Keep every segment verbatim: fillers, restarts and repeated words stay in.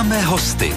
Máme hosty.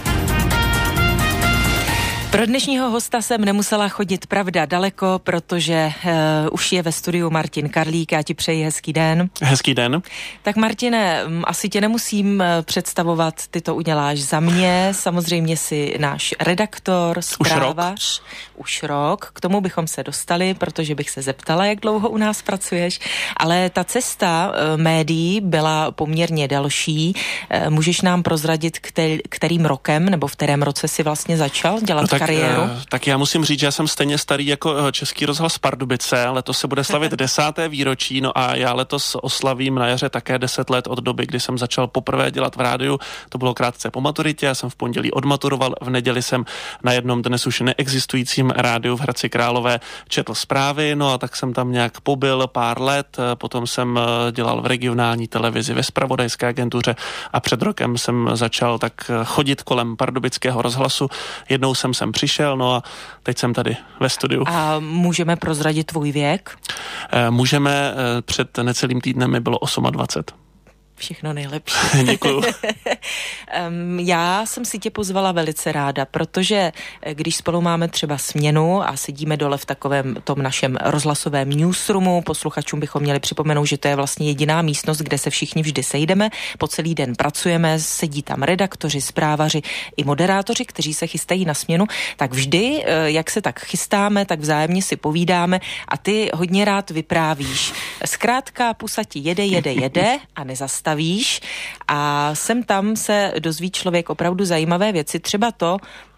Pro dnešního hosta jsem nemusela chodit, pravda, daleko, protože uh, už je ve studiu Martin Karlík. Já ti přeji hezký den. Hezký den. Tak Martine, asi tě nemusím představovat, ty to uděláš za mě. Samozřejmě jsi náš redaktor, zprávař. Už rok. Už rok. K tomu bychom se dostali, protože bych se zeptala, jak dlouho u nás pracuješ. Ale ta cesta uh, médií byla poměrně delší. Uh, můžeš nám prozradit, který, kterým rokem, nebo v kterém roce si vlastně začal dělat no tak, kariéru? Uh, tak já musím říct, že já jsem stejně starý jako Český rozhlas Pardubice. Letos se bude slavit desáté výročí, no a já letos oslavím na jaře také deset let od doby, kdy jsem začal poprvé dělat v rádiu. To bylo krátce po maturitě, já jsem v pondělí odmaturoval, v neděli jsem na jednom dnes už neexistujícím rádiu v Hradci Králové četl zprávy, no a tak jsem tam nějak pobyl pár let, potom jsem dělal v regionální televizi, ve zpravodajské agentuře a před rokem jsem začal tak chodit kolem pardubického rozhlasu. Jednou jsem sem přišel, no a teď jsem tady ve studiu. A můžeme prozradit tvůj věk? Můžeme, před necelým týdnem mi bylo dvacet osm. Všechno nejlepší. Děkuju. Já jsem si tě pozvala velice ráda, protože když spolu máme třeba směnu a sedíme dole v takovém tom našem rozhlasovém newsroomu, posluchačům bychom měli připomenout, že to je vlastně jediná místnost, kde se všichni vždy sejdeme, po celý den pracujeme, sedí tam redaktoři, zprávaři i moderátoři, kteří se chystají na směnu, tak vždy, jak se tak chystáme, tak vzájemně si povídáme a ty hodně rád vyprávíš. Zkrátka pusa ti jede, jede, jede a nezastaví. Víš, a sem tam se dozví člověk opravdu zajímavé věci. Třeba to,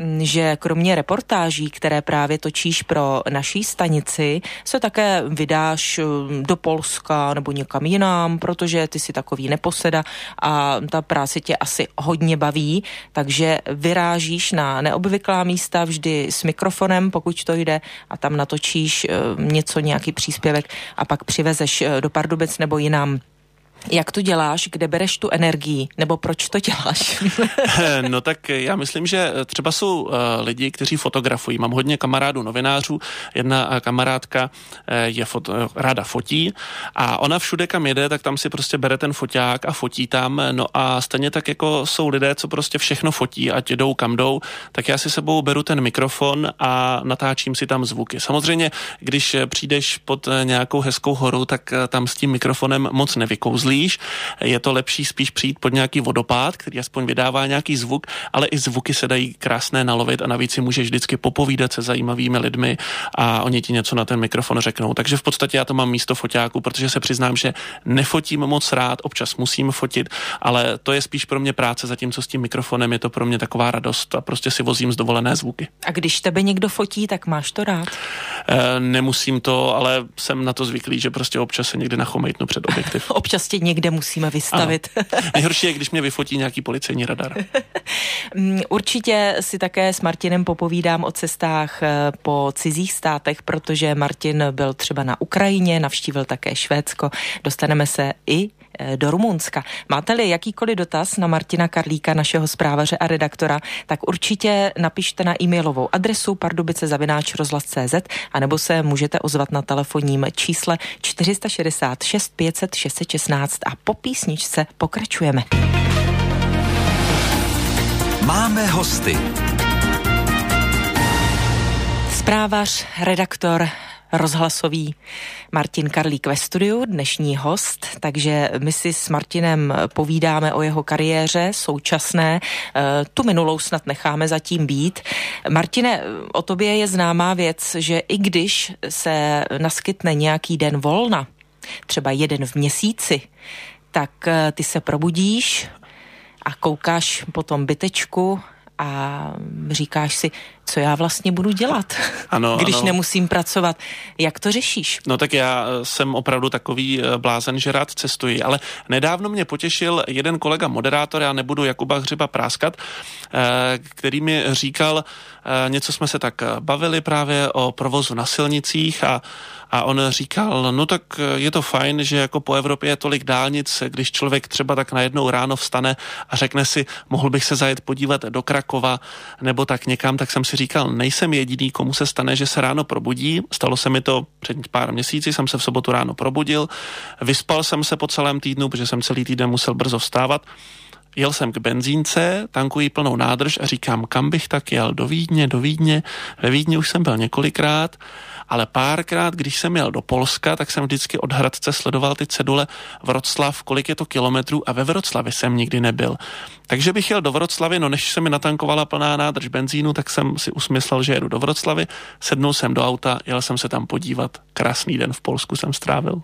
že kromě reportáží, které právě točíš pro naší stanici, se také vydáš do Polska nebo někam jinam, protože ty jsi takový neposeda a ta práce tě asi hodně baví, takže vyrážíš na neobvyklá místa vždy s mikrofonem, pokud to jde, a tam natočíš něco, nějaký příspěvek a pak přivezeš do Pardubic nebo jinam. Jak to děláš, kde bereš tu energii, nebo proč to děláš? No tak já myslím, že třeba jsou uh, lidi, kteří fotografují. Mám hodně kamarádů novinářů, jedna uh, kamarádka uh, je foto, ráda fotí a ona všude, kam jede, tak tam si prostě bere ten foťák a fotí tam, no a stejně tak jako jsou lidé, co prostě všechno fotí, ať jdou kam jdou, tak já si sebou beru ten mikrofon a natáčím si tam zvuky. Samozřejmě, když přijdeš pod nějakou hezkou horu, tak tam s tím mikrofonem moc nevykouzlí. Je to lepší spíš přijít pod nějaký vodopád, který aspoň vydává nějaký zvuk, ale i zvuky se dají krásné nalovit a navíc si můžeš vždycky popovídat se zajímavými lidmi a oni ti něco na ten mikrofon řeknou. Takže v podstatě já to mám místo foťáku, protože se přiznám, že nefotím moc rád, občas musím fotit, ale to je spíš pro mě práce, zatímco s tím mikrofonem je to pro mě taková radost a prostě si vozím z dovolené zvuky. A když tebe někdo fotí, tak máš to rád? E, nemusím to, ale jsem na to zvyklý, že prostě občas se někdy nachomejtnu před objektiv. Občas tě někde musíme vystavit. Nejhorší je, když mě vyfotí nějaký policejní radar. Určitě si také s Martinem popovídám o cestách po cizích státech, protože Martin byl třeba na Ukrajině, navštívil také Švédsko. Dostaneme se i do Rumunska. Máte-li jakýkoliv dotaz na Martina Karlíka, našeho zprávaře a redaktora, tak určitě napište na e-mailovou adresu pardubice zavináč rozhlas tečka cé zet a nebo se můžete ozvat na telefonním čísle čtyři šest šest pět set šest set šestnáct a po písničce pokračujeme. Máme hosty. Zprávař, redaktor, rozhlasový Martin Karlík ve studiu, dnešní host, takže my si s Martinem povídáme o jeho kariéře současné, tu minulou snad necháme zatím být. Martine, o tobě je známá věc, že i když se naskytne nějaký den volna, třeba jeden v měsíci, tak ty se probudíš a koukáš po tom bytečku a říkáš si, co já vlastně budu dělat, ano, když ano. nemusím pracovat. Jak to řešíš? No tak já jsem opravdu takový blázen, že rád cestuji, ale nedávno mě potěšil jeden kolega moderátor, já nebudu Jakuba Hřiba práskat, který mi říkal, něco jsme se tak bavili právě o provozu na silnicích a A on říkal, no tak je to fajn, že jako po Evropě je tolik dálnic, když člověk třeba tak najednou ráno vstane a řekne si, mohl bych se zajet podívat do Krakova nebo tak někam, tak jsem si říkal, nejsem jediný, komu se stane, že se ráno probudí. Stalo se mi to před pár měsíci, jsem se v sobotu ráno probudil, vyspal jsem se po celém týdnu, protože jsem celý týden musel brzo vstávat. jel jsem k benzínce, tankuji plnou nádrž a říkám, kam bych tak jel, do Vídně, do Vídně. Ve Vídni už jsem byl několikrát, ale párkrát, když jsem jel do Polska, tak jsem vždycky od Hradce sledoval ty cedule Vroclav, kolik je to kilometrů, a ve Vroclavi jsem nikdy nebyl. Takže bych jel do Vroclavy, no než se mi natankovala plná nádrž benzínu, tak jsem si usmyslel, že jedu do Vroclavy, sednul jsem do auta, jel jsem se tam podívat. Krásný den v Polsku jsem strávil.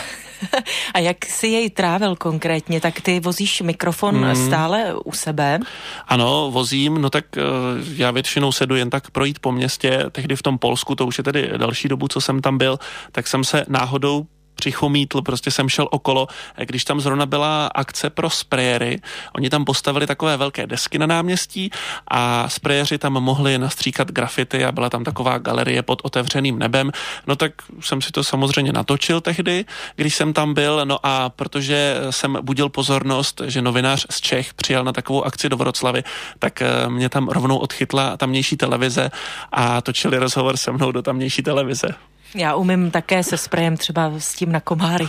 A jak si jej trávil konkrétně? Tak ty vozíš mikrofon hmm. stále u sebe? Ano, vozím, no tak já většinou sedu jen tak projít po městě, tehdy v tom Polsku, to už je tedy další dobu, co jsem tam byl, tak jsem se náhodou přichomítl, prostě jsem šel okolo, když tam zrovna byla akce pro sprejery. Oni tam postavili takové velké desky na náměstí a sprejeři tam mohli nastříkat grafity a byla tam taková galerie pod otevřeným nebem. No tak jsem si to samozřejmě natočil tehdy, když jsem tam byl, no a protože jsem budil pozornost, že novinář z Čech přijel na takovou akci do Vroclavy, tak mě tam rovnou odchytla tamnější televize a točili rozhovor se mnou do tamnější televize. Já umím také se sprejem třeba s tím na komáry.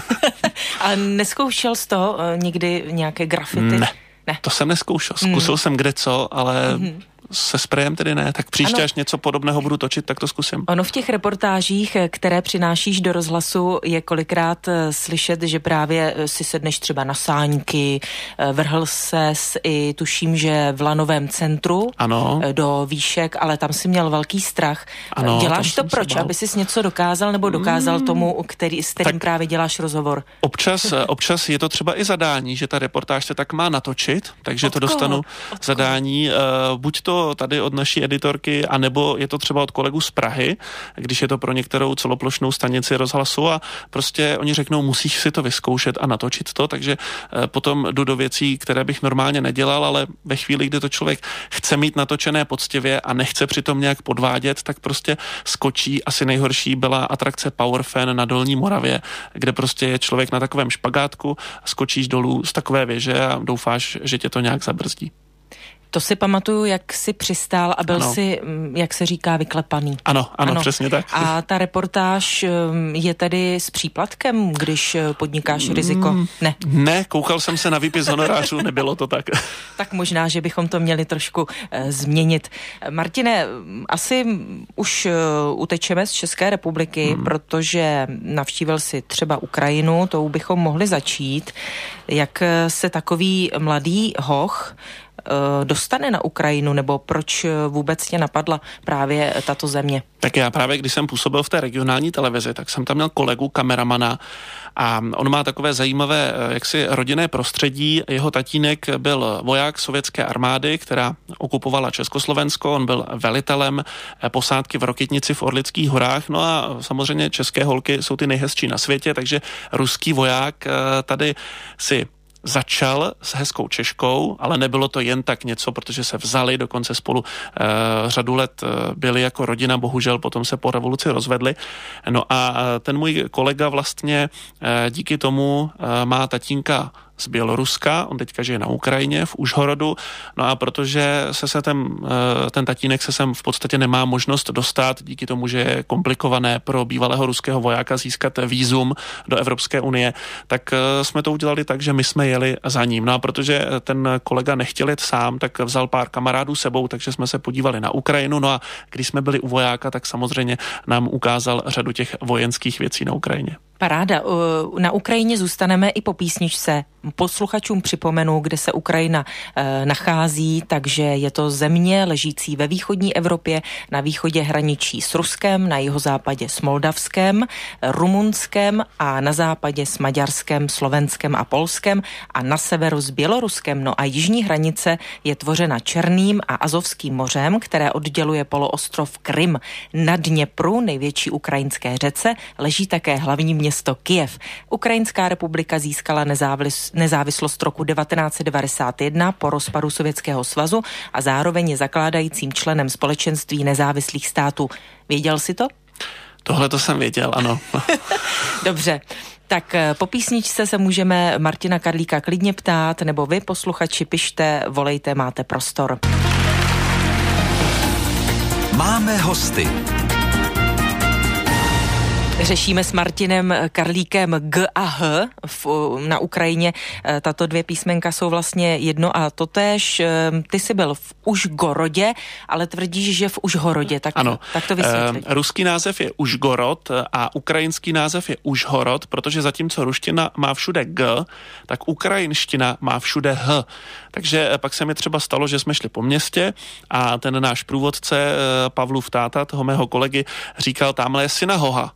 A neskoušel jsi to někdy nějaké grafity? Ne, ne. To jsem neskoušel. Zkusil mm. jsem kde co, ale mm. se sprejem tedy ne. Tak příště, ano. až něco podobného budu točit, tak to zkusím. Ono v těch reportážích, které přinášíš do rozhlasu, je kolikrát slyšet, že právě si sedneš třeba na sáňky, vrhl ses i tuším, že v lanovém centru ano. do výšek, ale tam si měl velký strach. Ano, děláš to proč? Aby jsi něco dokázal nebo dokázal mm. tomu, který, s kterým tak právě děláš rozhovor? Občas, občas je to třeba i zadání, že ta reportáž se tak má natočit, takže od to dostanu od zadání. Uh, buď to tady od naší editorky, anebo je to třeba od kolegů z Prahy, když je to pro některou celoplošnou stanici rozhlasu a prostě oni řeknou, musíš si to vyzkoušet a natočit to, takže eh, potom jdu do věcí, které bych normálně nedělal, ale ve chvíli, kdy to člověk chce mít natočené poctivě a nechce přitom nějak podvádět, tak prostě skočí. Asi nejhorší byla atrakce Powerfan na Dolní Moravě, kde prostě je člověk na takovém špagátku, skočíš dolů z takové věže a doufáš, že tě to nějak zabrzdí. To si pamatuju, jak jsi přistál a byl ano. si, jak se říká, vyklepaný. Ano, ano, ano, přesně tak. A ta reportáž je tedy s příplatkem, když podnikáš riziko? Mm, ne. Ne, koukal jsem se na výpis honorářů, nebylo to tak. Tak možná, že bychom to měli trošku e, změnit. Martine, asi už e, utečeme z České republiky, mm. protože navštívil si třeba Ukrajinu, tou bychom mohli začít. Jak se takový mladý hoch dostane na Ukrajinu, nebo proč vůbec tě napadla právě tato země? Tak já právě, když jsem působil v té regionální televizi, tak jsem tam měl kolegu, kameramana a on má takové zajímavé jaksi rodinné prostředí. Jeho tatínek byl voják sovětské armády, která okupovala Československo, on byl velitelem posádky v Rokitnici v Orlických horách, no a samozřejmě české holky jsou ty nejhezčí na světě, takže ruský voják tady si začal s hezkou Češkou, ale nebylo to jen tak něco, protože se vzali, dokonce spolu e, řadu let byli jako rodina, bohužel potom se po revoluci rozvedli. No a ten můj kolega vlastně e, díky tomu e, má tatínka z Běloruska, on teďka žije na Ukrajině, v Užhorodu, no a protože se, se ten, ten tatínek se sem v podstatě nemá možnost dostat, díky tomu, že je komplikované pro bývalého ruského vojáka získat vízum do Evropské unie, tak jsme to udělali tak, že my jsme jeli za ním. No a protože ten kolega nechtěl jet sám, tak vzal pár kamarádů sebou, takže jsme se podívali na Ukrajinu, no a když jsme byli u vojáka, tak samozřejmě nám ukázal řadu těch vojenských věcí na Ukrajině. Paráda. Na Ukrajině zůstaneme i po písničce. Posluchačům připomenu, kde se Ukrajina e, nachází, takže je to země ležící ve východní Evropě, na východě hraničí s Ruskem, na jihozápadě s Moldavskem, Rumunskem a na západě s Maďarskem, Slovenskem a Polskem a na severu s Běloruskem. No a jižní hranice je tvořena Černým a Azovským mořem, které odděluje poloostrov Krym. Na Dněpru, největší ukrajinské řece, leží také hlavní město Kyjev. Ukrajinská republika získala nezávis, nezávislost roku devatenáct set devadesát jedna po rozpadu Sovětského svazu a zároveň je zakládajícím členem společenství nezávislých států. Věděl jsi to? Tohle to jsem věděl, ano. Dobře. Tak po písničce se můžeme Martina Karlíka klidně ptát, nebo vy, posluchači, pište, volejte, máte prostor. Máme hosty. Řešíme s Martinem Karlíkem G a H. V, na Ukrajině tato dvě písmenka jsou vlastně jedno a totéž. Ty jsi byl v Užgorodě, ale tvrdíš, že v Užhorodě. Tak, ano. Tak to vysvětli. E, ruský název je Užgorod a ukrajinský název je Užhorod, protože zatímco ruština má všude G, tak ukrajinština má všude H. Takže pak se mi třeba stalo, že jsme šli po městě a ten náš průvodce Pavlův táta, toho mého kolegy, říkal, tamhle je synagoga.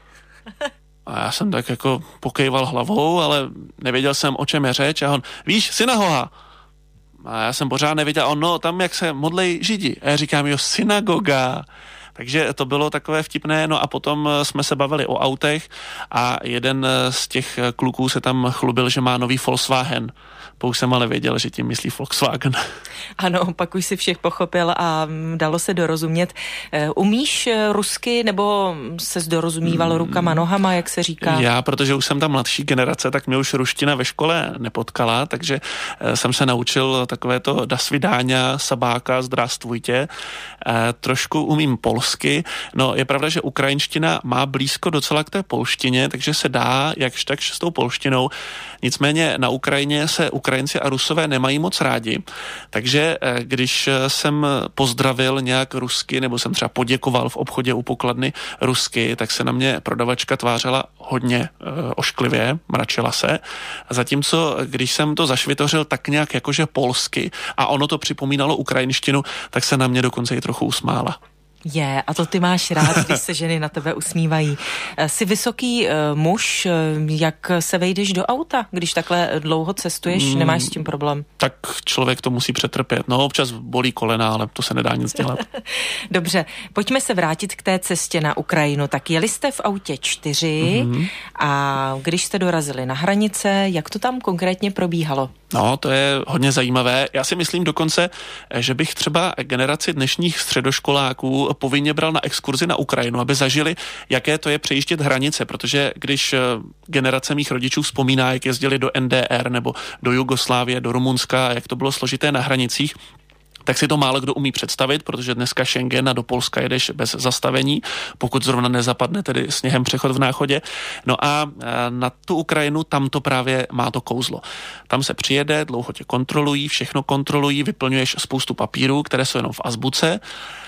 A já jsem tak jako pokejval hlavou, ale nevěděl jsem, o čem je řeč. A on, víš, synagoga. A já jsem pořád nevěděl, on, no, tam jak se modlej židi. A já říkám, jo, synagoga. Takže to bylo takové vtipné, no a potom jsme se bavili o autech a jeden z těch kluků se tam chlubil, že má nový Volkswagen. Pouze jsem ale věděl, že tím myslí Volkswagen. Ano, pak už si všech pochopil a dalo se dorozumět. Umíš rusky nebo ses dorozumíval rukama, nohama, jak se říká? Já, protože už jsem ta mladší generace, tak mě už ruština ve škole nepotkala, takže jsem se naučil takové to da svidáňa, sabáka, zdravstvujte. Trošku umím polsky. No, je pravda, že ukrajinština má blízko docela k té polštině, takže se dá jakž takž s tou polštinou. Nicméně na Ukrajině se Ukrajinci a Rusové nemají moc rádi, takže když jsem pozdravil nějak rusky, nebo jsem třeba poděkoval v obchodě u pokladny rusky, tak se na mě prodavačka tvářila hodně e, ošklivě, mračila se. A zatímco, když jsem to zašvitořil tak nějak jakože polsky a ono to připomínalo ukrajinštinu, tak se na mě dokonce i trochu usmála. Je, a to ty máš rád, když se ženy na tebe usmívají. Jsi vysoký uh, muž, jak se vejdeš do auta, když takhle dlouho cestuješ, mm, nemáš s tím problém? Tak člověk to musí přetrpět. No, občas bolí kolena, ale to se nedá nic dělat. Dobře, pojďme se vrátit k té cestě na Ukrajinu. Tak jeli jste v autě čtyři mm-hmm. a když jste dorazili na hranice, jak to tam konkrétně probíhalo? No, to je hodně zajímavé. Já si myslím dokonce, že bych třeba generaci dnešních středoškoláků povinně bral na exkurzi na Ukrajinu, aby zažili, jaké to je přejíždět hranice, protože když generace mých rodičů vzpomíná, jak jezdili do N D R nebo do Jugoslávie, do Rumunska, jak to bylo složité na hranicích, tak si to málo kdo umí představit, protože dneska Schengen a do Polska jedeš bez zastavení, pokud zrovna nezapadne tedy sněhem přechod v Náchodě. No a na tu Ukrajinu tam to právě má to kouzlo. Tam se přijede, dlouho tě kontrolují, všechno kontrolují, vyplňuješ spoustu papírů, které jsou jenom v azbuce,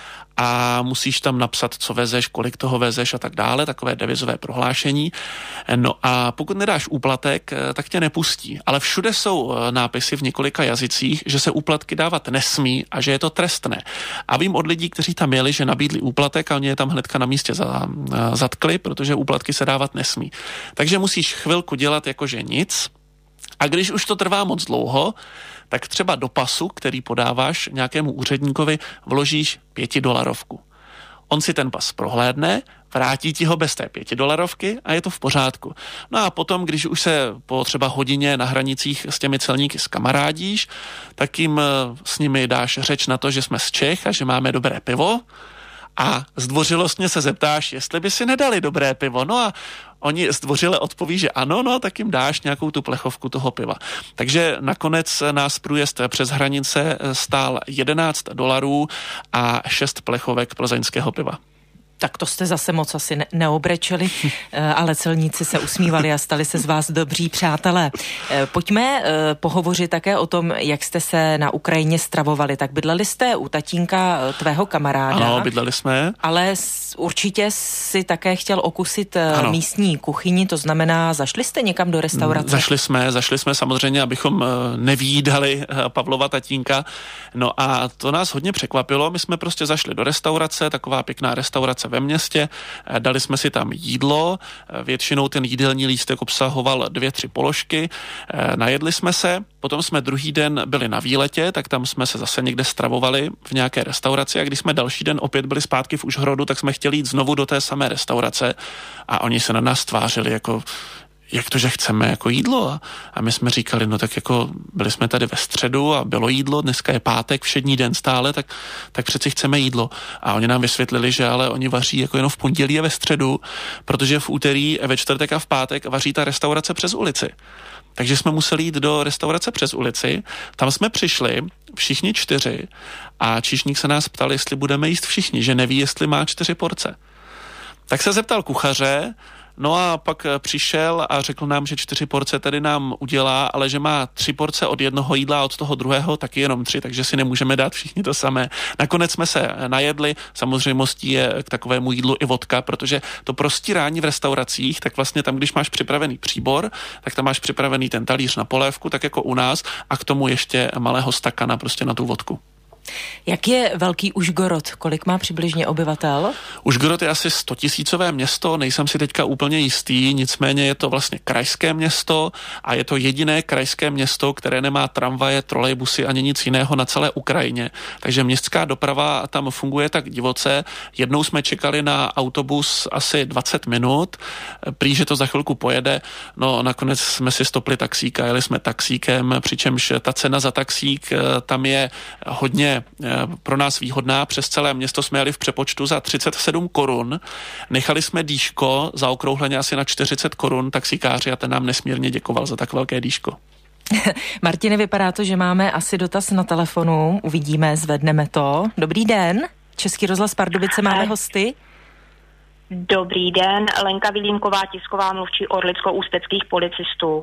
a musíš tam napsat, co vezeš, kolik toho vezeš a tak dále, takové devizové prohlášení. No a pokud nedáš úplatek, tak tě nepustí. Ale všude jsou nápisy v několika jazycích, že se úplatky dávat nesmí a že je to trestné. A vím od lidí, kteří tam jeli, že nabídli úplatek a oni je tam hnedka na místě za, zatkli, protože úplatky se dávat nesmí. Takže musíš chvilku dělat jakože nic. A když už to trvá moc dlouho, tak třeba do pasu, který podáváš nějakému úředníkovi, vložíš pětidolarovku. On si ten pas prohlédne, vrátí ti ho bez té pětidolarovky a je to v pořádku. No a potom, když už se po třeba hodině na hranicích s těmi celníky skamarádíš, tak jim s nimi dáš řeč na to, že jsme z Čech a že máme dobré pivo a zdvořilostně se zeptáš, jestli by si nedali dobré pivo. No a oni zdvořile odpoví, že ano, no, tak jim dáš nějakou tu plechovku toho piva. Takže nakonec nás průjezd přes hranice stál jedenáct dolarů a šest plechovek plzeňského piva. Tak to jste zase moc asi ne- neobrečeli, ale celníci se usmívali a stali se z vás dobří přátelé. Pojďme pohovořit také o tom, jak jste se na Ukrajině stravovali. Tak bydleli jste u tatínka tvého kamaráda. Ano, bydleli jsme. Ale určitě si také chtěl okusit ano. místní kuchyni, to znamená, zašli jste někam do restaurace? Zašli jsme, zašli jsme samozřejmě, abychom nevídali Pavlova tatínka. No a to nás hodně překvapilo. My jsme prostě zašli do restaurace, taková pěkná restaurace ve městě, dali jsme si tam jídlo, většinou ten jídelní lístek obsahoval dvě, tři položky, najedli jsme se, potom jsme druhý den byli na výletě, tak tam jsme se zase někde stravovali v nějaké restauraci a když jsme další den opět byli zpátky v Užhorodu, tak jsme chtěli jít znovu do té samé restaurace a oni se na nás tvářili jako jak to, že chceme jako jídlo a, a my jsme říkali, no tak jako byli jsme tady ve středu a bylo jídlo, dneska je pátek, všední den stále, tak, tak přeci chceme jídlo. A oni nám vysvětlili, že ale oni vaří jako jenom v pondělí a ve středu, protože v úterý, ve čtvrtek a v pátek vaří ta restaurace přes ulici. Takže jsme museli jít do restaurace přes ulici, tam jsme přišli, všichni čtyři a číšník se nás ptal, jestli budeme jíst všichni, že neví, jestli má čtyři porce. Tak se zeptal kuchaře, no a pak přišel a řekl nám, že čtyři porce tedy nám udělá, ale že má tři porce od jednoho jídla a od toho druhého taky jenom tři, takže si nemůžeme dát všichni to samé. Nakonec jsme se najedli, samozřejmostí je k takovému jídlu i vodka, protože to prostírání v restauracích, tak vlastně tam, když máš připravený příbor, tak tam máš připravený ten talíř na polévku, tak jako u nás, a k tomu ještě malého stakana prostě na tu vodku. Jak je velký Užhorod? Kolik má přibližně obyvatel? Užhorod je asi stotisícové město, nejsem si teďka úplně jistý, nicméně je to vlastně krajské město a je to jediné krajské město, které nemá tramvaje, trolejbusy ani nic jiného na celé Ukrajině. Takže městská doprava tam funguje tak divoce. Jednou jsme čekali na autobus asi dvacet minut, prý, že to za chvilku pojede, no nakonec jsme si stopli taxíka, jeli jsme taxíkem, přičemž ta cena za taxík tam je hodně pro nás výhodná. Přes celé město jsme jeli v přepočtu za třicet sedm korun. Nechali jsme dýško zaokrouhleně asi na čtyřicet korun taxikáři a ten nám nesmírně děkoval za tak velké dýško. Martine, vypadá to, že máme asi dotaz na telefonu. Uvidíme, zvedneme to. Dobrý den. Český rozhlas Pardubice, máme hosty. Dobrý den, Lenka Vilímková, tisková mluvčí orlicko-ústeckých policistů.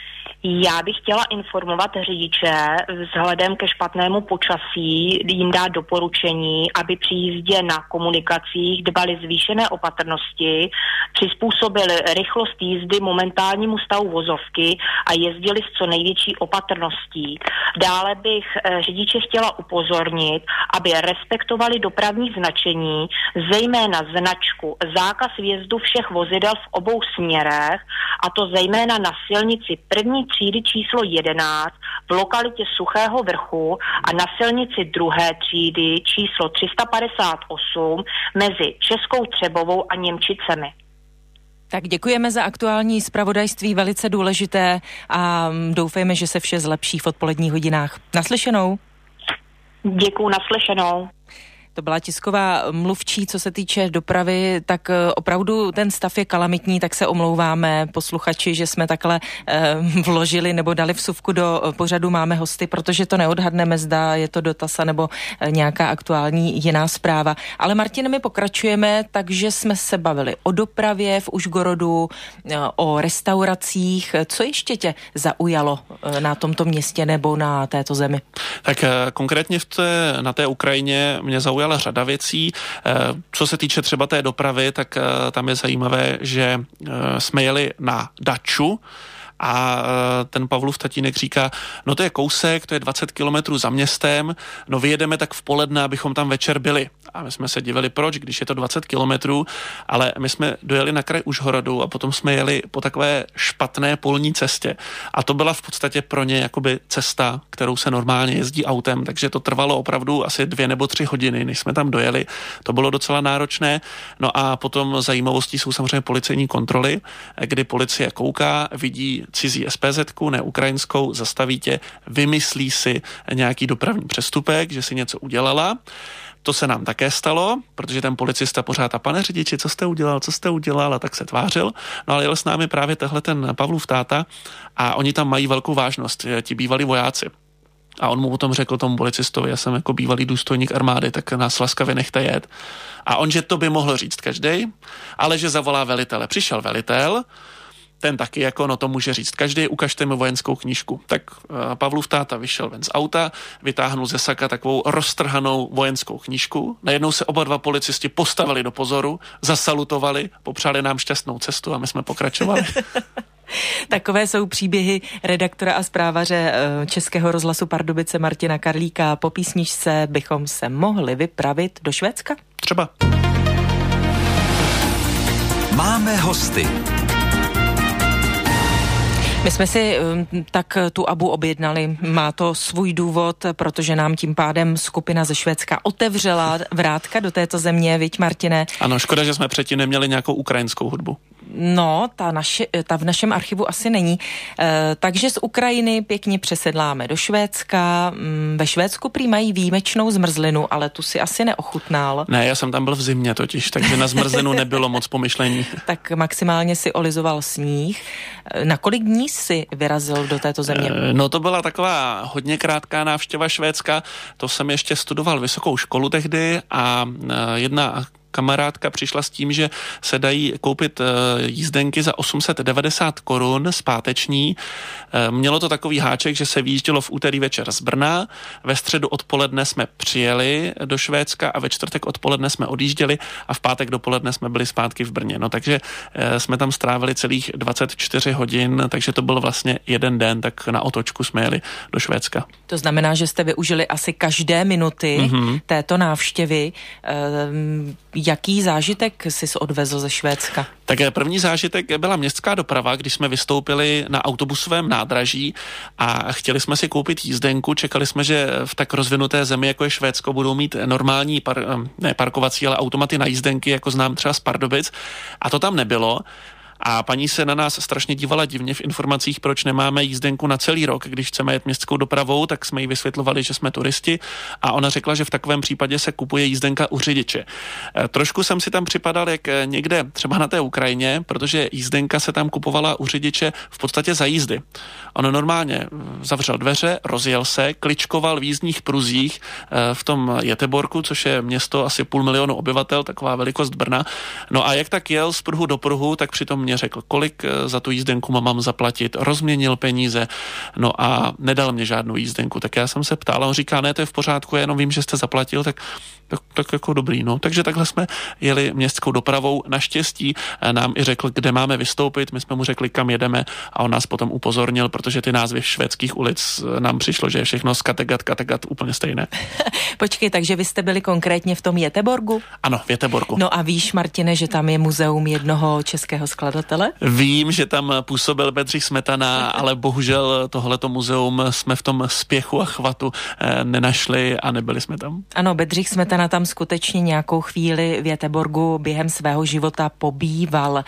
Já bych chtěla informovat řidiče vzhledem ke špatnému počasí, jim dát doporučení, aby při jízdě na komunikacích dbali zvýšené opatrnosti, přizpůsobili rychlost jízdy momentálnímu stavu vozovky a jezdili s co největší opatrností. Dále bych řidiče chtěla upozornit, aby respektovali dopravní značení, zejména značku zákaz vjezdu všech vozidel v obou směrech, a to zejména na silnici první třídy číslo jedenáct v lokalitě Suchého vrchu a na silnici druhé třídy číslo tři sta padesát osm mezi Českou Třebovou a Němčicemi. Tak děkujeme za aktuální zpravodajství, velice důležité, a doufejme, že se vše zlepší v odpoledních hodinách. Naslyšenou. Děkuju, naslyšenou. To byla tisková mluvčí, co se týče dopravy, tak opravdu ten stav je kalamitní, tak se omlouváme posluchači, že jsme takhle eh, vložili nebo dali vsuvku do pořadu Máme hosty, protože to neodhadneme, zda je to dotaz nebo nějaká aktuální jiná zpráva. Ale Martine, my pokračujeme, takže jsme se bavili o dopravě v Užhorodu, o restauracích. Co ještě tě zaujalo na tomto městě nebo na této zemi? Tak konkrétně v té, na té Ukrajině mě zaujalo řada věcí. Co se týče třeba té dopravy, tak tam je zajímavé, že jsme jeli na daču a ten Pavlův tatínek říká, no to je kousek, to je dvacet kilometrů za městem, no vyjedeme tak v poledne, abychom tam večer byli. A my jsme se divili, proč, když je to dvacet kilometrů, ale my jsme dojeli na kraj Užhorodu a potom jsme jeli po takové špatné polní cestě. A to byla v podstatě pro ně jakoby cesta, kterou se normálně jezdí autem, takže to trvalo opravdu asi dvě nebo tři hodiny, než jsme tam dojeli. To bylo docela náročné. No a potom zajímavostí jsou samozřejmě policejní kontroly, kdy policie kouká, vidí cizí es pé zetku, ne ukrajinskou, zastaví tě, vymyslí si nějaký dopravní přestupek, že si něco udělala. To se nám také stalo, protože ten policista pořád, a pane řidiči, co jste udělal, co jste udělal, a tak se tvářil. No ale jel s námi právě tehle ten Pavlův táta a oni tam mají velkou vážnost, ti bývalí vojáci. A on mu potom řekl tomu policistovi, já jsem jako bývalý důstojník armády, tak nás laskavě nechte jet. A on, že to by mohl říct každej, ale že zavolá velitele. Přišel velitel, ten taky jako, no to může říct každý, ukažte mi vojenskou knížku. Tak uh, Pavlův táta vyšel ven z auta, vytáhnul ze saka takovou roztrhanou vojenskou knížku. Najednou se oba dva policisti postavili do pozoru, zasalutovali, popřáli nám šťastnou cestu a my jsme pokračovali. Takové jsou příběhy redaktora a zprávaře Českého rozhlasu Pardubice Martina Karlíka. Po písničce bychom se mohli vypravit do Švédska? Třeba. Máme hosty. My jsme si tak tu Abu objednali. Má to svůj důvod, protože nám tím pádem skupina ze Švédska otevřela vrátka do této země, viď Martine? Ano, škoda, že jsme předtím neměli nějakou ukrajinskou hudbu. No, ta, naše, ta v našem archivu asi není. E, takže z Ukrajiny pěkně přesedláme do Švédska. Ve Švédsku prý mají výjimečnou zmrzlinu, ale tu si asi neochutnal. Ne, já jsem tam byl v zimě totiž, takže na zmrzlinu nebylo moc pomyšlení. Tak maximálně si olizoval sníh. Na kolik dní si vyrazil do této země? E, no to byla taková hodně krátká návštěva Švédska. To jsem ještě studoval vysokou školu tehdy a jedna kamarádka přišla s tím, že se dají koupit jízdenky za osm set devadesát korun zpáteční. Mělo to takový háček, že se vyjíždělo v úterý večer z Brna, ve středu odpoledne jsme přijeli do Švédska a ve čtvrtek odpoledne jsme odjížděli a v pátek dopoledne jsme byli zpátky v Brně. No takže jsme tam strávili celých dvacet čtyři hodin, takže to byl vlastně jeden den, tak na otočku jsme jeli do Švédska. To znamená, že jste využili asi každé minuty mm-hmm. této návštěvy. Ehm, jaký zážitek jsi odvezl ze Švédska? Tak první zážitek byla městská doprava, když jsme vystoupili na autobusovém nádraží a chtěli jsme si koupit jízdenku. Čekali jsme, že v tak rozvinuté zemi, jako je Švédsko, budou mít normální par, ne parkovací, ale automaty na jízdenky, jako znám třeba z Pardubic. A to tam nebylo. A paní se na nás strašně dívala divně v informacích, proč nemáme jízdenku na celý rok. Když chceme jet městskou dopravou, tak jsme jí vysvětlovali, že jsme turisti a ona řekla, že v takovém případě se kupuje jízdenka u řidiče. E, trošku jsem si tam připadal jak někde třeba na té Ukrajině, protože jízdenka se tam kupovala u řidiče v podstatě za jízdy. On normálně zavřel dveře, rozjel se, kličkoval v jízdních pruzích e, v tom Göteborgu, což je město asi půl milionu obyvatel, taková velikost Brna. No a jak tak jel z pruhu do pruhu, tak přitom mě řekl, kolik za tu jízdenku mám zaplatit, rozměnil peníze, no a nedal mě žádnou jízdenku. Tak já jsem se ptal a on říká, ne, to je v pořádku, já jenom vím, že jste zaplatil, tak, tak, tak jako dobrý, no. Takže takhle jsme jeli městskou dopravou. Naštěstí nám i řekl, kde máme vystoupit, my jsme mu řekli, kam jedeme a on nás potom upozornil, protože ty názvy švédských ulic nám přišlo, že je všechno z Kattegat, Kattegat úplně stejné. Počkej, takže vy jste byli konkrétně v tom Göteborgu? Ano, v Göteborgu. No a víš, Martine, že tam je muzeum jednoho českého skladatele? Vím, že tam působil Bedřich Smetana, ale bohužel tohleto muzeum jsme v tom spěchu a chvatu eh, nenašli a nebyli jsme tam. Ano, Bedřich Smetana tam skutečně nějakou chvíli v Göteborgu během svého života pobýval.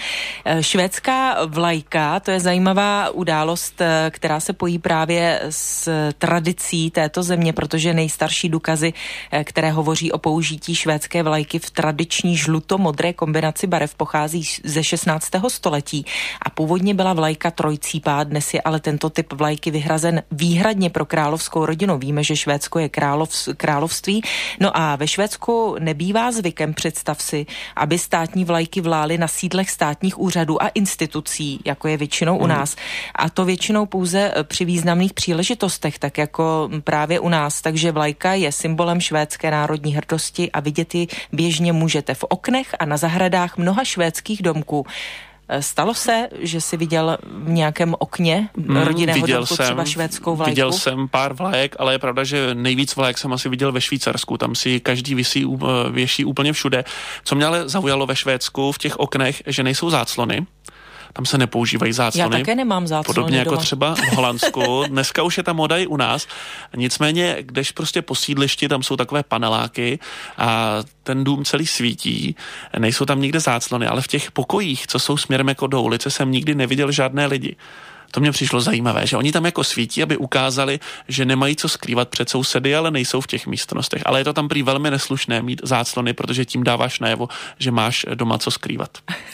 Švédská vlajka, to je zajímavá událost, která se pojí právě s tradicí této země, protože nejstarší důkazy, které hovoří o použití švédské vlajky v tradiční žluto-modré kombinaci barev, pochází ze šestnáctého století a původně byla vlajka trojcípá, dnes je ale tento typ vlajky vyhrazen výhradně pro královskou rodinu. Víme, že Švédsko je králov, království. No a ve Švédsku nebývá zvykem, představ si, aby státní vlajky vlály na sídlech státních úřadů a institucí, jako je většinou u nás. A to většinou pouze při významných příležitostech, tak jako právě u nás. Takže vlajka je symbolem švédské národní hrdosti a vidět ji běžně můžete v oknech a na zahradách mnoha švédských domků. Stalo se, že jsi viděl v nějakém okně rodinného hmm, domku jsem, třeba švédskou vlajku? Viděl jsem pár vlajek, ale je pravda, že nejvíc vlajek jsem asi viděl ve Švýcarsku. Tam si každý visí, věší úplně všude. Co mě ale zaujalo ve Švédsku v těch oknech, že nejsou záclony. Tam se nepoužívají záclony. Já také nemám záclony Podobně jako doma. třeba v Holandsku. Dneska už je ta moda i u nás. Nicméně, když prostě po sídlišti, tam jsou takové paneláky a ten dům celý svítí, nejsou tam nikde záclony, ale v těch pokojích, co jsou směrem jako do ulice, jsem nikdy neviděl žádné lidi. To mě přišlo zajímavé, že oni tam jako svítí, aby ukázali, že nemají co skrývat před sousedy, ale nejsou v těch místnostech. Ale je to tam prý velmi neslušné mít záclony, protože tím dáváš najevo, že máš doma co skrývat.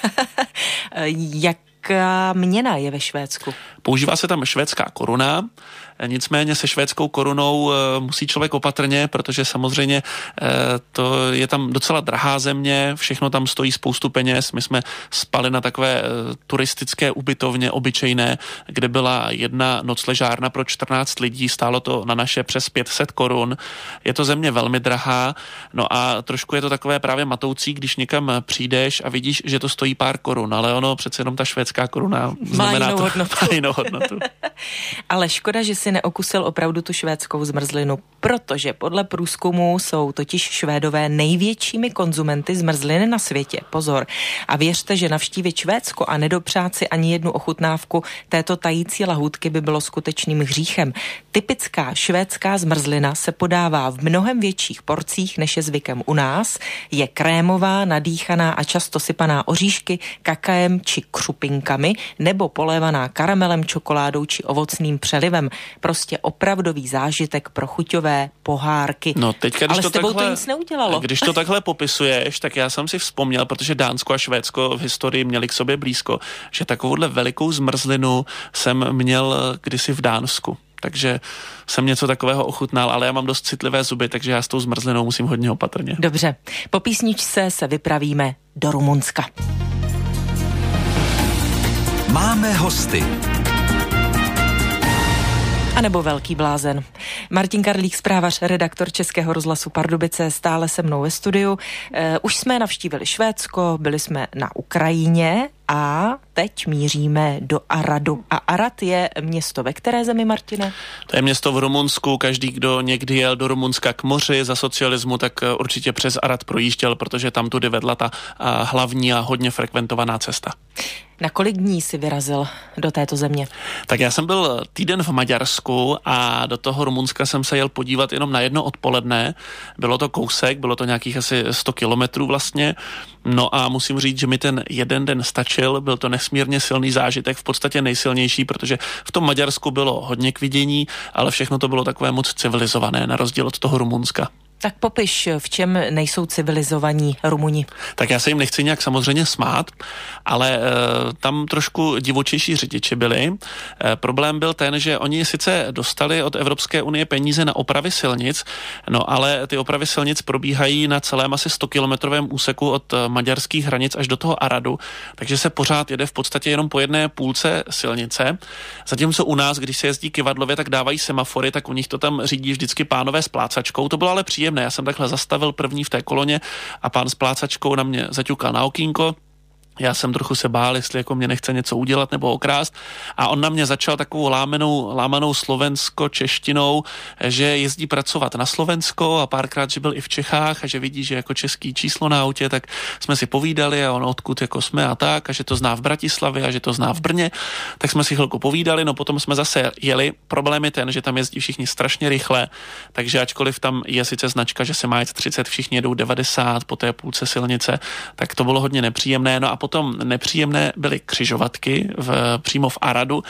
Jaká měna je ve Švédsku? Používá se tam švédská koruna, nicméně se švédskou korunou e, musí člověk opatrně, protože samozřejmě e, to je tam docela drahá země, všechno tam stojí spoustu peněz. My jsme spali na takové e, turistické ubytovně obyčejné, kde byla jedna nocležárna pro čtrnáct lidí, stálo to na naše přes pět set korun. Je to země velmi drahá, no a trošku je to takové právě matoucí, když někam přijdeš a vidíš, že to stojí pár korun, ale ono přece jenom ta švédská koruna znamená má jinou to, hodnotu. má jinou hodnotu. Ale škoda, že si neokusil opravdu tu švédskou zmrzlinu, protože podle průzkumu jsou totiž Švédové největšími konzumenty zmrzliny na světě. Pozor. A věřte, že navštívit Švédsko a nedopřát si ani jednu ochutnávku této tající lahůdky by bylo skutečným hříchem. Typická švédská zmrzlina se podává v mnohem větších porcích, než je zvykem u nás. Je krémová, nadýchaná a často sypaná oříšky, kakaem či křupinkami nebo polévaná karamelem, čokoládou či ovocným přelivem. Prostě opravdový zážitek pro chuťové pohárky. No teďka, když ale to s tebou takhle, to nic neudělalo. Když to takhle popisuješ, tak já jsem si vzpomněl, protože Dánsko a Švédsko v historii měli k sobě blízko, že takovouhle velikou zmrzlinu jsem měl kdysi v Dánsku. takže jsem něco takového ochutnal, ale já mám dost citlivé zuby, takže já s tou zmrzlinou musím hodně opatrně. Dobře, po písničce se vypravíme do Rumunska. Máme hosty. A nebo velký blázen. Martin Karlík, zprávař, redaktor Českého rozhlasu Pardubice, stále se mnou ve studiu. E, už jsme navštívili Švédsko, byli jsme na Ukrajině a teď míříme do Aradu. A Arad je město ve které zemi, Martine? To je město v Rumunsku. Každý, kdo někdy jel do Rumunska k moři za socialismu, tak určitě přes Arad projížděl, protože tam tudy vedla ta hlavní a hodně frekventovaná cesta. Na kolik dní jsi vyrazil do této země? Tak já jsem byl týden v Maďarsku a do toho Rumunska jsem se jel podívat jenom na jedno odpoledne. Bylo to kousek, bylo to nějakých asi sto kilometrů vlastně. No a musím říct, že mi ten jeden den stačil, byl to nesmírně silný zážitek, v podstatě nejsilnější, protože v tom Maďarsku bylo hodně k vidění, ale všechno to bylo takové moc civilizované, na rozdíl od toho Rumunska. Tak popiš, v čem nejsou civilizovaní Rumuni? Tak já se jim nechci nějak samozřejmě smát, ale e, tam trošku divočejší řidiči byli. E, problém byl ten, že oni sice dostali od Evropské unie peníze na opravy silnic, no ale ty opravy silnic probíhají na celém asi stokilometrovém úseku od maďarských hranic až do toho Aradu, takže se pořád jede v podstatě jenom po jedné půlce silnice. Zatímco u nás, když se jezdí kyvadlově, tak dávají semafory, tak u nich to tam řídí vždycky pánové s plácačkou. To bylo ale příjemné. Já jsem takhle zastavil první v té koloně a pán s plácačkou na mě zaťukal na okýnko. Já jsem trochu se bál, jestli jako mě nechce něco udělat nebo okrást. A on na mě začal takovou lámenou, lámanou slovensko-češtinou, že jezdí pracovat na Slovensko a párkrát, že byl i v Čechách a že vidí, že jako český číslo na autě, tak jsme si povídali a on odkud jako jsme a tak a že to zná v Bratislavě a že to zná v Brně. Tak jsme si chvilku povídali, no potom jsme zase jeli. Problém je ten, že tam jezdí všichni strašně rychle, takže ačkoliv tam je sice značka, že se má jet třicet, všichni jedou devadesát po té půlce silnice, tak to bylo hodně nepříjemné. No a potom nepříjemné byly křižovatky v, přímo v Aradu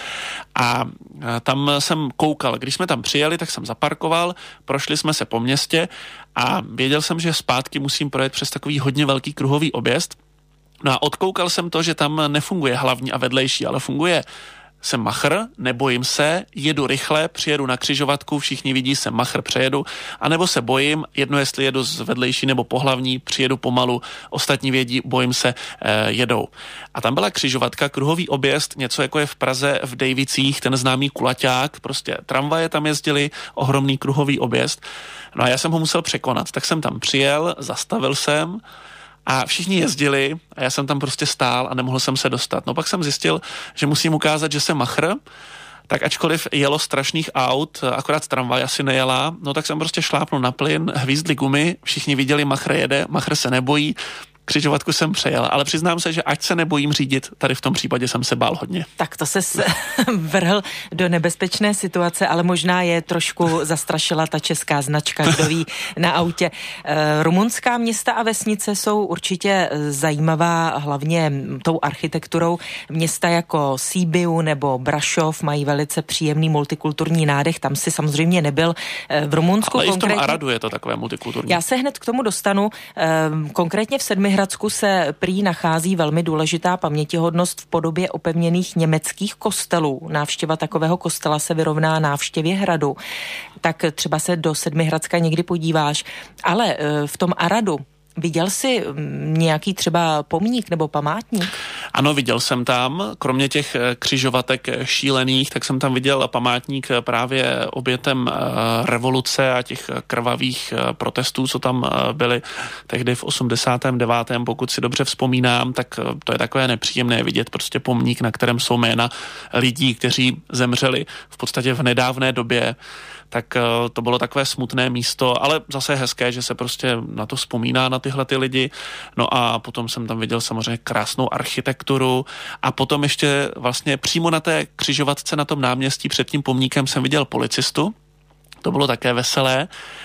a tam jsem koukal, když jsme tam přijeli, tak jsem zaparkoval, prošli jsme se po městě a věděl jsem, že zpátky musím projet přes takový hodně velký kruhový objezd. No a odkoukal jsem to, že tam nefunguje hlavní a vedlejší, ale funguje jsem machr, nebojím se, jedu rychle, přijedu na křižovatku, všichni vidí, jsem machr, přejedu, anebo se bojím, jedno jestli jedu z vedlejší nebo pohlavní, přijedu pomalu, ostatní vědí, bojím se, eh, jedou. A tam byla křižovatka, kruhový objezd, něco jako je v Praze v Dejvicích, ten známý kulaťák, prostě tramvaje tam jezdili, ohromný kruhový objezd. No a já jsem ho musel překonat, tak jsem tam přijel, zastavil jsem, a všichni jezdili a já jsem tam prostě stál a nemohl jsem se dostat. No pak jsem zjistil, že musím ukázat, že jsem machr, tak ačkoliv jelo strašných aut, akorát tramvaj asi nejela, no tak jsem prostě šlápnul na plyn, hvízdli gumy, všichni viděli, machr jede, machr se nebojí, křižovatku jsem přejel, ale přiznám se, že ať se nebojím řídit, tady v tom případě jsem se bál hodně. Tak to se vrhl do nebezpečné situace, ale možná je trošku zastrašila ta česká značka, kdo ví, na autě. E, rumunská města a vesnice jsou určitě zajímavá, hlavně tou architekturou. Města jako Sibiu nebo Brašov mají velice příjemný multikulturní nádech, tam si samozřejmě nebyl. E, v Rumunsku ale konkrétně... i v tom Aradu je to takové multikulturní. Já se hned k tomu dostanu. E, konkrétně v Sedmihradsku se prý nachází velmi důležitá pamětihodnost v podobě opevněných německých kostelů. Návštěva takového kostela se vyrovná návštěvě hradu. Tak třeba se do Sedmihradska někdy podíváš. Ale v tom Aradu viděl jsi nějaký třeba pomník nebo památník? Ano, viděl jsem tam, kromě těch křižovatek šílených, tak jsem tam viděl památník právě obětem revoluce a těch krvavých protestů, co tam byly tehdy v osmdesátém devátém Pokud si dobře vzpomínám, tak to je takové nepříjemné vidět prostě pomník, na kterém jsou jména lidí, kteří zemřeli v podstatě v nedávné době. Tak to bylo takové smutné místo, ale zase hezké, že se prostě na to vzpomíná, na tyhle ty lidi. No a potom jsem tam viděl samozřejmě krásnou architekturu a potom ještě vlastně přímo na té křižovatce na tom náměstí před tím pomníkem jsem viděl policistu. To bylo také veselé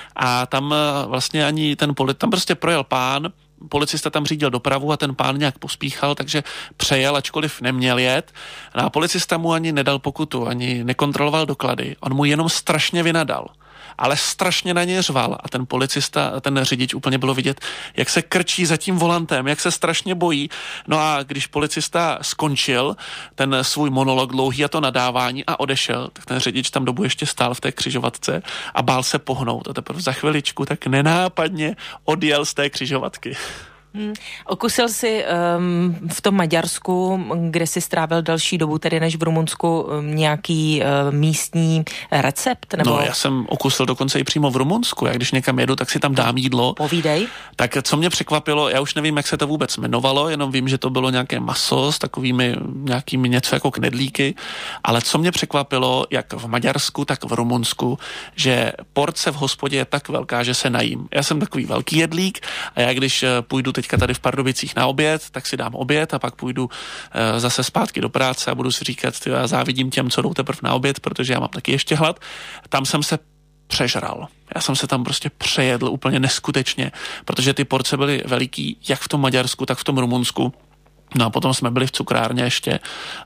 a tam vlastně ani ten polit, tam prostě projel pán, policista tam řídil dopravu a ten pán nějak pospíchal, takže přejel, ačkoliv neměl jet. A policista mu ani nedal pokutu, ani nekontroloval doklady. On mu jenom strašně vynadal. ale strašně na ně řval a ten policista, ten řidič úplně bylo vidět, jak se krčí za tím volantem, jak se strašně bojí. No a když policista skončil ten svůj monolog dlouhý a to nadávání a odešel, tak ten řidič tam dobu ještě stál v té křižovatce a bál se pohnout a teprve za chviličku tak nenápadně odjel z té křižovatky. Hmm. Okusil si um, v tom Maďarsku, kde si strávil další dobu, tedy než v Rumunsku, um, nějaký uh, místní recept? Nebo... No, já jsem okusil dokonce i přímo v Rumunsku. Já když někam jedu, tak si tam dám jídlo. Povídej. Tak co mě překvapilo, já už nevím, jak se to vůbec jmenovalo, jenom vím, že to bylo nějaké maso s takovými nějakými něco jako knedlíky, ale co mě překvapilo, jak v Maďarsku, tak v Rumunsku, že porce v hospodě je tak velká, že se najím. Já jsem takový velký jedlík a já když půjdu teď teďka tady v Pardubicích na oběd, tak si dám oběd a pak půjdu e, zase zpátky do práce a budu si říkat, tyjo, já závidím těm, co jdou teprve na oběd, protože já mám taky ještě hlad. Tam jsem se přežral. Já jsem se tam prostě přejedl úplně neskutečně, protože ty porce byly veliký, jak v tom Maďarsku, tak v tom Rumunsku. No a potom jsme byli v cukrárně ještě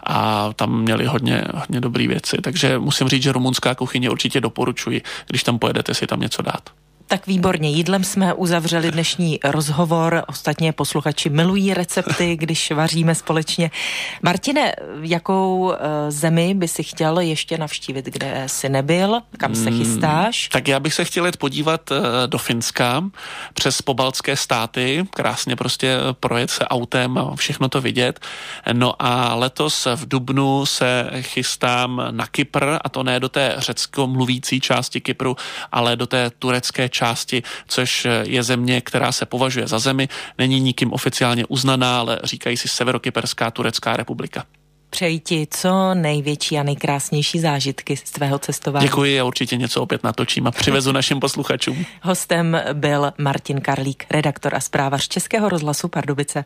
a tam měli hodně, hodně dobrý věci, takže musím říct, že rumunská kuchyně určitě doporučuji, když tam pojedete si tam něco dát. Tak výborně, jídlem jsme uzavřeli dnešní rozhovor. Ostatně posluchači milují recepty, když vaříme společně. Martine, jakou zemi by si chtěl ještě navštívit, kde jsi nebyl? Kam se chystáš? Hmm, tak já bych se chtěl jít podívat do Finska přes pobaltské státy, krásně prostě projet se autem a všechno to vidět. No a letos v dubnu se chystám na Kypr, a to ne do té řecko-mluvící části Kypru, ale do té turecké části, což je země, která se považuje za zemi, není nikým oficiálně uznaná, ale říkají si Severokyperská turecká republika. Přeji ti co největší a nejkrásnější zážitky z tvého cestování. Děkuji a určitě něco opět natočím a přivezu našim posluchačům. Hostem byl Martin Karlík, redaktor a zprávař Českého rozhlasu Pardubice.